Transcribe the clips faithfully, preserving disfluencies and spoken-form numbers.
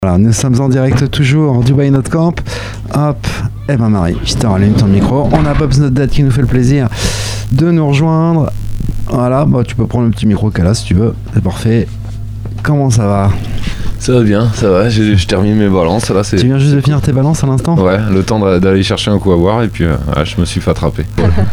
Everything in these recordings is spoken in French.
Voilà, nous sommes en direct toujours du Why Not Camp. Hop, et ben Marie, je te rallume ton micro. On a Bob's Not Dead qui nous fait le plaisir de nous rejoindre. Voilà, bah, tu peux prendre le petit micro qu'elle a si tu veux, c'est parfait. Comment ça va ? Ça va bien, ça va, j'ai, je termine mes balances là. C'est... Tu viens juste de finir tes balances à l'instant ? Ouais, le temps d'aller chercher un coup à boire et puis euh, ouais, je me suis fait attraper.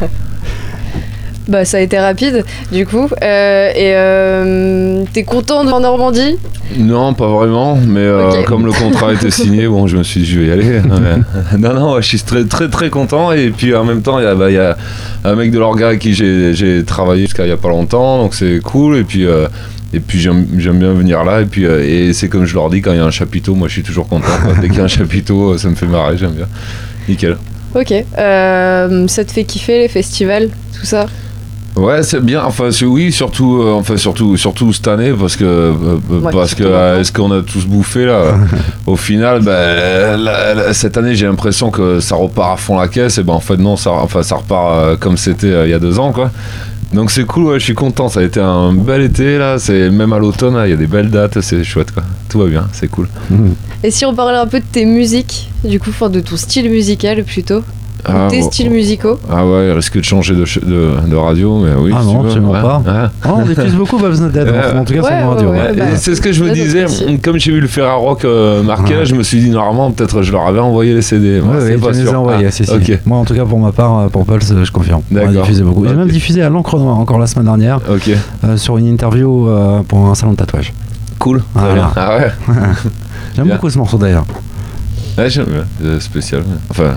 Bah ça a été rapide du coup euh, et euh, t'es content de en Normandie ? Non pas vraiment mais euh, okay. Comme le contrat a été signé bon je me suis dit je vais y aller. non non ouais, je suis très très très content et puis en même temps il y a, bah, y a un mec de l'orga avec qui j'ai, j'ai travaillé jusqu'à il y a pas longtemps donc c'est cool et puis euh, et puis j'aime, j'aime bien venir là et puis euh, et c'est comme je leur dis quand il y a un chapiteau moi je suis toujours content quoi. Dès qu'il y a un chapiteau ça me fait marrer j'aime bien nickel. Ok euh, ça te fait kiffer les festivals tout ça ? Ouais c'est bien enfin c'est, oui surtout euh, enfin surtout surtout cette année parce que euh, ouais, parce que euh, est-ce qu'on a tous bouffé là au final bah, la, la, cette année j'ai l'impression que ça repart à fond la caisse et ben en fait non ça enfin ça repart euh, comme c'était euh, il y a deux ans quoi. Donc c'est cool ouais, je suis content, ça a été un bel été là, c'est même à l'automne il y a des belles dates, c'est chouette quoi. Tout va bien, c'est cool. Et si on parlait un peu de tes musiques, du coup enfin de ton style musical plutôt. Ah, tes bon, styles musicaux. Ah ouais, il risque de changer de, de, de radio, mais oui. Ah si non, absolument ouais. pas. Ouais. Oh, on diffuse beaucoup Bob's Not Dead, ouais. en tout cas ouais, sur nos radios. Ouais, ouais, ouais. Bah, c'est ce que je me disais, comme j'ai vu le Ferrar Rock euh, marqué, ouais. Je me suis dit normalement, peut-être je leur avais envoyé les C D. Ouais, ouais, ouais tu les as envoyés, ah, si, si. Okay. Moi en tout cas pour ma part, pour Pulse, je confirme. D'accord. On a diffusé beaucoup. Okay. J'ai même diffusé à l'encre noire encore la semaine dernière, okay. euh, sur une interview euh, pour un salon de tatouage. Cool. Voilà. Ah ouais. J'aime bien. beaucoup ce morceau d'ailleurs. Ouais, j'aime bien. C'est spécial. Enfin.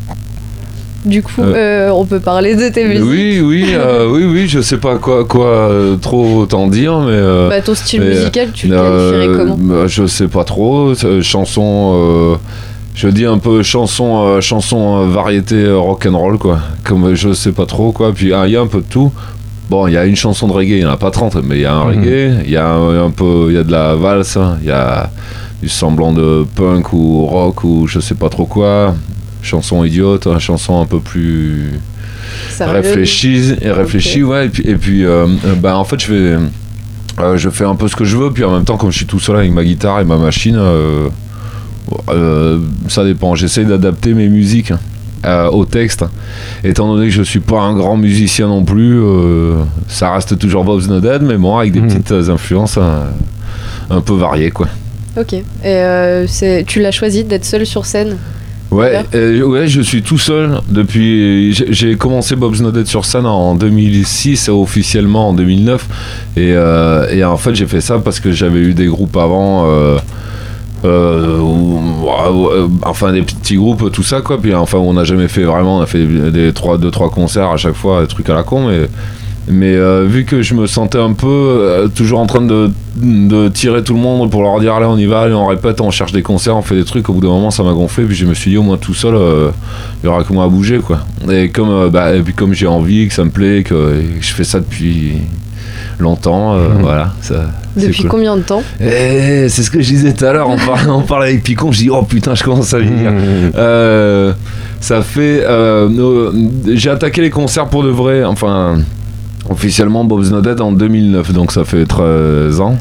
Du coup, euh, euh, on peut parler de tes musiques. Oui, oui, euh, oui, oui, je sais pas quoi, quoi euh, trop t'en dire, mais. Euh, bah, ton style mais, musical, tu le qualifierais comment ? bah, Je sais pas trop. Euh, chanson, euh, je dis un peu chanson, euh, chanson euh, variété euh, rock'n'roll, quoi. Comme je sais pas trop, quoi. Puis il ah, y a un peu de tout. Bon, il y a une chanson de reggae, il y en a pas trente, mais il y a un mm-hmm. reggae, il y a un, un peu, il y a de la valse, il y a du semblant de punk ou rock ou je sais pas trop quoi. Chanson idiote, hein, chanson un peu plus ça réfléchie, et réfléchie, okay. ouais. Et puis, et puis euh, bah en fait je fais, euh, je fais un peu ce que je veux, puis en même temps comme je suis tout seul avec ma guitare et ma machine, euh, euh, ça dépend. J'essaye d'adapter mes musiques euh, au texte, étant donné que je suis pas un grand musicien non plus. Euh, ça reste toujours Bob's Not Dead, mais bon avec des mmh. petites influences hein, un peu variées quoi. Ok. Et euh, c'est, tu l'as choisi d'être seul sur scène ? Ouais, euh, ouais, je suis tout seul depuis. J'ai, j'ai commencé Bob's Not Dead sur scène en deux mille six, officiellement en deux mille neuf. Et, euh, et en fait, j'ai fait ça parce que j'avais eu des groupes avant, euh, euh, où, euh, enfin des petits groupes, tout ça, quoi. Puis enfin, on n'a jamais fait vraiment, on a fait des trois, deux, trois concerts à chaque fois, des trucs à la con, mais. Mais euh, vu que je me sentais un peu euh, toujours en train de, de tirer tout le monde pour leur dire allez on y va, allez on répète, on cherche des concerts, on fait des trucs, au bout d'un moment ça m'a gonflé, puis je me suis dit au moins tout seul, il euh, y aura que moi à bouger quoi. Et comme, euh, bah, et puis comme j'ai envie, que ça me plaît, que, que je fais ça depuis longtemps, euh, mmh. voilà. Ça, depuis cool. Combien de temps ? Et c'est ce que je disais tout à l'heure, on parlait, on parlait avec Picon, je dis oh putain je commence à vieillir. Mmh. Euh, ça fait... Euh, j'ai attaqué les concerts pour de vrai, enfin... Officiellement Bob's Not Dead en deux mille neuf, donc ça fait treize ans.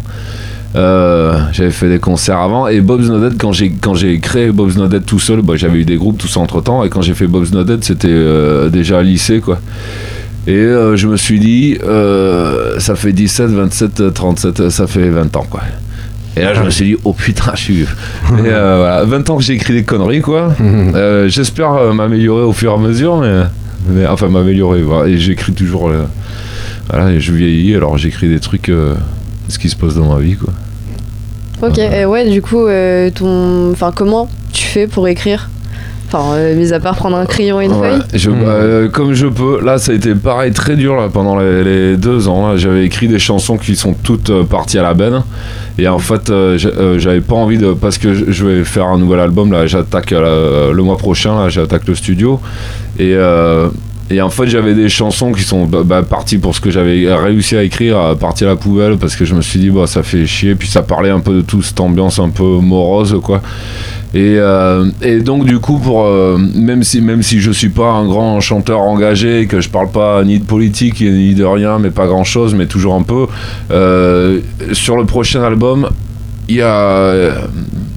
Euh, j'avais fait des concerts avant et Bob's Not Dead, quand j'ai, quand j'ai créé Bob's Not Dead tout seul, bah, j'avais eu des groupes tout ça entre temps, et quand j'ai fait Bob's Not Dead c'était euh, déjà à lycée quoi. Et euh, je me suis dit euh, ça fait dix-sept, vingt-sept, trente-sept, ça fait vingt ans quoi. Et là je me suis dit oh putain je suis... Et, euh, voilà, vingt ans que j'ai écrit des conneries quoi. euh, j'espère euh, m'améliorer au fur et à mesure mais, mais enfin m'améliorer voilà. Et j'écris toujours euh, voilà, et je vieillis, alors j'écris des trucs, euh, ce qui se passe dans ma vie, quoi. Ok, euh, et ouais, du coup, euh, ton, enfin, comment tu fais pour écrire ? Enfin, euh, mis à part prendre un crayon et une ouais, feuille. je, mmh. euh, comme je peux. Là, ça a été pareil, très dur là, pendant les, les deux ans. Là, j'avais écrit des chansons qui sont toutes euh, parties à la benne. Et en fait, euh, euh, j'avais pas envie de... Parce que je vais faire un nouvel album, là, j'attaque euh, le mois prochain, là, j'attaque le studio. Et... Euh, Et en fait, j'avais des chansons qui sont bah, bah, parties pour ce que j'avais réussi à écrire, à partir à la poubelle, parce que je me suis dit, bah, ça fait chier. Puis ça parlait un peu de toute cette ambiance un peu morose, quoi. Et, euh, et donc, du coup, pour, euh, même, si, même si je suis pas un grand chanteur engagé, que je parle pas ni de politique ni de rien, mais pas grand chose, mais toujours un peu, euh, sur le prochain album, il y a.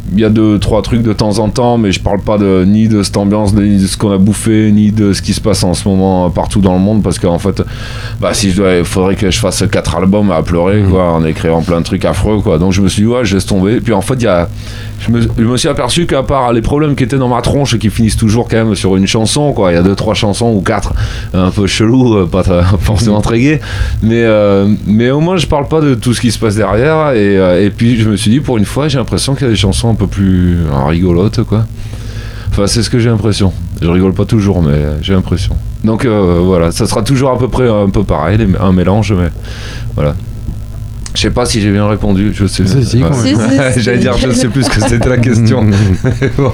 il y a deux trois trucs de temps en temps, mais je parle pas de ni de cette ambiance, ni de ce qu'on a bouffé, ni de ce qui se passe en ce moment partout dans le monde, parce qu'en fait, bah si je dois, il faudrait que je fasse quatre albums à pleurer, quoi, en écrivant plein de trucs affreux, quoi. Donc je me suis dit ouais, je laisse tomber. Puis en fait, il y a, je me, je me suis aperçu qu'à part les problèmes qui étaient dans ma tronche et qui finissent toujours quand même sur une chanson, quoi. Il y a deux trois chansons ou quatre un peu chelou, pas forcément très gai, mais euh, mais au moins je parle pas de tout ce qui se passe derrière, et, euh, et puis je me suis dit pour une fois j'ai l'impression qu'il y a des chansons un peu plus euh, rigolotes, quoi. Enfin c'est ce que j'ai l'impression, je rigole pas toujours mais j'ai l'impression, donc euh, voilà, ça sera toujours à peu près un peu pareil, un mélange, mais voilà. Je sais pas si j'ai bien répondu, je sais. Si, si, ouais. si, si, J'allais si. dire je sais plus ce que c'était la question. Bon.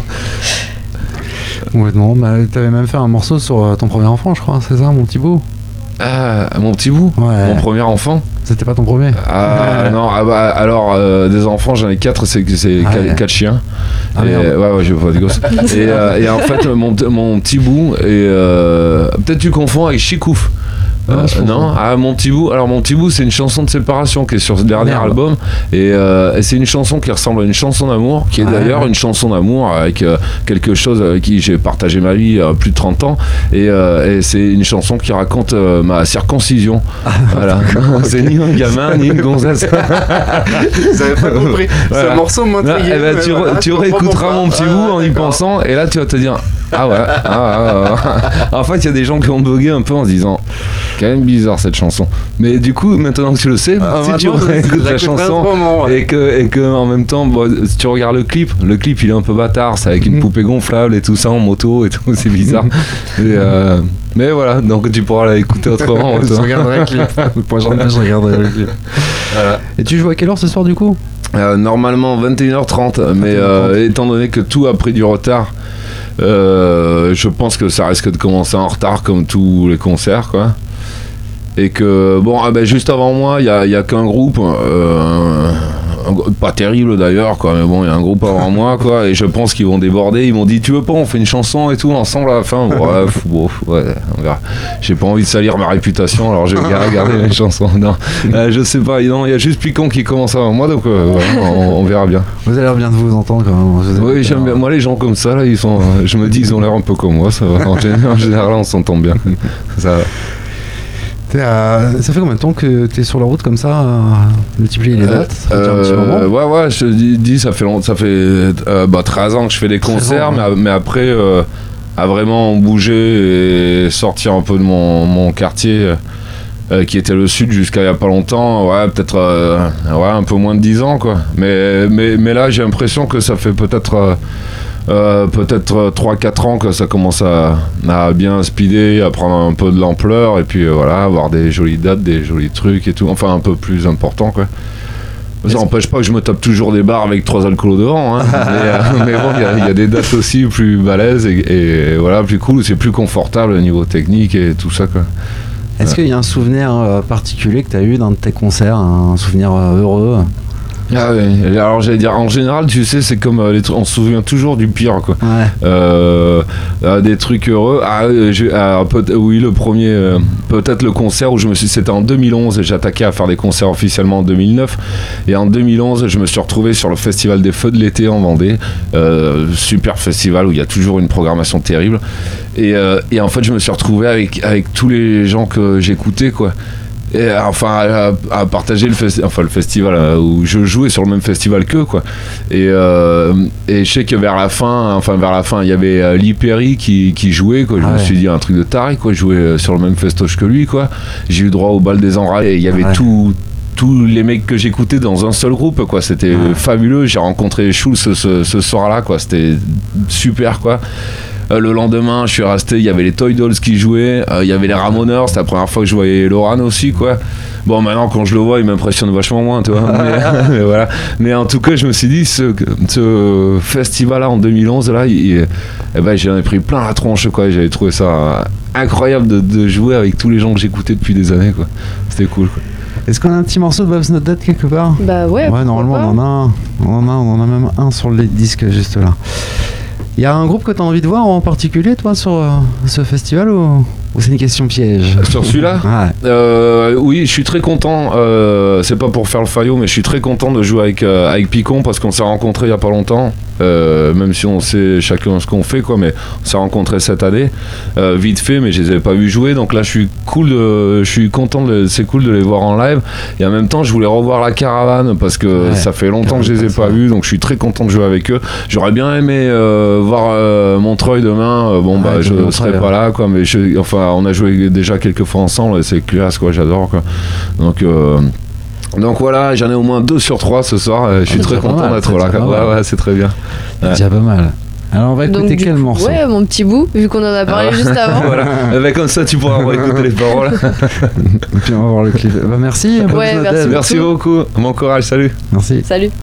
Complètement. Bah, t'avais même fait un morceau sur euh, ton premier enfant, je crois, c'est ça, mon petit bout? Ah, mon petit bout, Ouais. mon premier enfant. C'était pas ton premier? Ah non, ah bah, alors euh, des enfants j'en ai quatre, c'est c'est Ah, quatre, ouais. quatre chiens. Ah, et, merde. ouais ouais, j'ai pas des gosses. et, euh, et en fait mon, mon petit bout et euh, peut-être tu confonds avec Chikouf. Non, Euh, je non, confonds. ah mon petit bout. Alors mon petit bout, c'est une chanson de séparation qui est sur ce dernier Merde. album, et, euh, et c'est une chanson qui ressemble à une chanson d'amour, qui est Ah, d'ailleurs ouais. une chanson d'amour avec euh, quelque chose avec qui j'ai partagé ma vie euh, plus de trente ans, et, euh, et c'est une chanson qui raconte euh, ma circoncision. Voilà, c'est ni un gamin ni une gonzesse. J'avais pas compris. Voilà. Ce morceau Non, m'intriguait. eh ben, mais tu, voilà, re- tu je comprends réécouteras pourquoi. mon petit bout Ah, en y d'accord. pensant, et là tu vas te dire ah ouais, ah, ah, ah. En fait il y a des gens qui ont bugué un peu en se disant quand même bizarre cette chanson, mais du coup maintenant que tu le sais, Ah, si tu maintenant, je- réécoutes je la l'écouterai chanson autrement, ouais. et que, et que en même temps bon, si tu regardes le clip, le clip il est un peu bâtard, c'est avec une Mhm. poupée gonflable et tout ça en moto et tout, c'est bizarre. Et, euh, mais voilà, donc tu pourras l'écouter autrement. Je toi. regarderai le clip. Le prochain match, je regarderai le clip. Voilà. Et tu joues à quelle heure ce soir du coup? Euh, normalement vingt et une heures trente, mais euh, étant donné que tout a pris du retard, euh, je pense que ça risque de commencer en retard comme tous les concerts, quoi. Et que bon, ah ben, juste avant moi, il y a, il y a qu'un groupe, euh, un- un- pas terrible d'ailleurs, quoi, mais bon, il y a un groupe avant moi, quoi, et je pense qu'ils vont déborder. Ils m'ont dit, tu veux pas, on fait une chanson et tout ensemble à la fin. Bref, bon, ouais, on verra. J'ai pas envie de salir ma réputation, alors je vais gar- garder mes chansons. Non, euh, je sais pas, non, il y a juste Picon qui commence avant moi, donc euh, voilà, on, on verra bien. Vous avez l'air bien de vous entendre quand même. Vous avez- Oui, j'aime bien. Moi, les gens comme ça, là, ils sont. euh, je me dis, ils ont l'air un peu comme moi. Ça va. En général, en général, on s'entend bien. Ça va. T'es à- Ça fait combien de temps que t'es sur la route comme ça, à multiplier les dates? Ça fait déjà un petit Euh, moment. ouais, ouais, je te dis, dis, ça fait, long- ça fait euh, bah, treize ans que je fais des concerts, ans, mais, mais après, euh, à vraiment bouger et sortir un peu de mon, mon quartier, euh, qui était le sud jusqu'à il y a pas longtemps, ouais, peut-être euh, ouais, un peu moins de dix ans, quoi. Mais, mais, mais là, j'ai l'impression que ça fait peut-être. euh, Euh, peut-être trois quatre ans que ça commence à, à bien speeder, à prendre un peu de l'ampleur, et puis euh, voilà, avoir des jolies dates, des jolis trucs et tout, enfin un peu plus important, quoi. Ça n'empêche pas que je me tape toujours des bars avec trois alcools devant, hein. mais, euh, mais bon, il y a- il y, a des dates aussi plus balèzes et, et voilà, plus cool, c'est plus confortable au niveau technique et tout ça, quoi. Est-ce qu'il y a un souvenir euh, particulier que t'as eu d'un de tes concerts, un souvenir euh, heureux? Ah oui, alors j'allais dire, en général, tu sais, c'est comme euh, les trucs, on se souvient toujours du pire, quoi. Ouais. Euh, euh, des trucs heureux. Ah, euh, j'ai- ah, peut- oui, le premier, euh, peut-être le concert où je me suis. C'était en deux mille onze et j'attaquais à faire des concerts officiellement en deux mille neuf. Et en deux mille onze, je me suis retrouvé sur le Festival des Feux de l'été en Vendée. Euh, super festival où il y a toujours une programmation terrible. Et, euh, et en fait, je me suis retrouvé avec, avec tous les gens que j'écoutais, quoi. Et, enfin à, à partager le, festi- enfin, le festival euh, où je jouais sur le même festival qu'eux, quoi. Et, euh, et je sais que vers la fin, enfin vers la fin, il y avait euh, Lee Perry qui, qui jouait, quoi. Je Ah me ouais. suis dit un truc de taré, quoi. Je jouais euh, sur le même festoche que lui, quoi. J'ai eu droit au bal des enragés et il y avait Ouais. tout. Tous les mecs que j'écoutais dans un seul groupe, quoi. C'était Ouais. fabuleux. J'ai rencontré Schulz ce, ce, ce soir-là, quoi. C'était super, quoi. Euh, le lendemain, je suis resté, il y avait les Toy Dolls qui jouaient, euh, il y avait les Ramoneurs, c'était la première fois que je voyais Loran aussi, quoi. Bon, maintenant, quand je le vois, il m'impressionne vachement moins, tu vois. Mais, mais voilà. Mais en tout cas, je me suis dit, ce, ce festival-là, en deux mille onze, là, il- eh ben, j'en ai pris plein la tronche, quoi. J'avais trouvé ça incroyable de, de jouer avec tous les gens que j'écoutais depuis des années, quoi. C'était cool, quoi. Est-ce qu'on a un petit morceau de Bob's Not Dead quelque part? Bah ouais. Ouais, normalement pourquoi on en a un. On en a, on en a même un sur le disque juste là. Il y a un groupe que tu as envie de voir en particulier, toi, sur euh, ce festival ou, ou c'est une question piège? Sur celui-là Ouais. Euh, oui, je suis très content. Euh, c'est pas pour faire le faillot, mais je suis très content de jouer avec, euh, avec Picon parce qu'on s'est rencontrés il y a pas longtemps. Euh, même si on sait chacun ce qu'on fait, quoi, mais on s'est rencontrés cette année, euh, vite fait, mais je les avais pas vus jouer, donc là je suis cool, de, je suis content, de, c'est cool de les voir en live, et en même temps je voulais revoir la Caravane parce que Ouais, ça fait longtemps que je les ai pas vus, donc je suis très content de jouer avec eux. J'aurais bien aimé euh, voir euh, Montreuil demain, euh, bon bah Ouais, je Montreuil, serai ouais. pas là, quoi, mais je, enfin on a joué déjà quelques fois ensemble, et c'est classe, quoi, j'adore, quoi. Donc euh, Donc voilà, j'en ai au moins deux sur trois ce soir. Je suis Ah, très c'est pas content mal, d'être c'est là. pas Ouais, mal. ouais, c'est très bien. C'est Ouais. déjà pas mal. Alors on va Donc, écouter du quel coup, morceau? Ouais, mon petit bout, vu qu'on en a parlé Ah. juste avant. Voilà. Eh ben, comme ça, tu pourras écouter les paroles. Et puis on va voir le clip. Bah, merci. Bob's Ouais, Not merci Dead. Merci beaucoup. Bon courage, salut. Merci. Salut.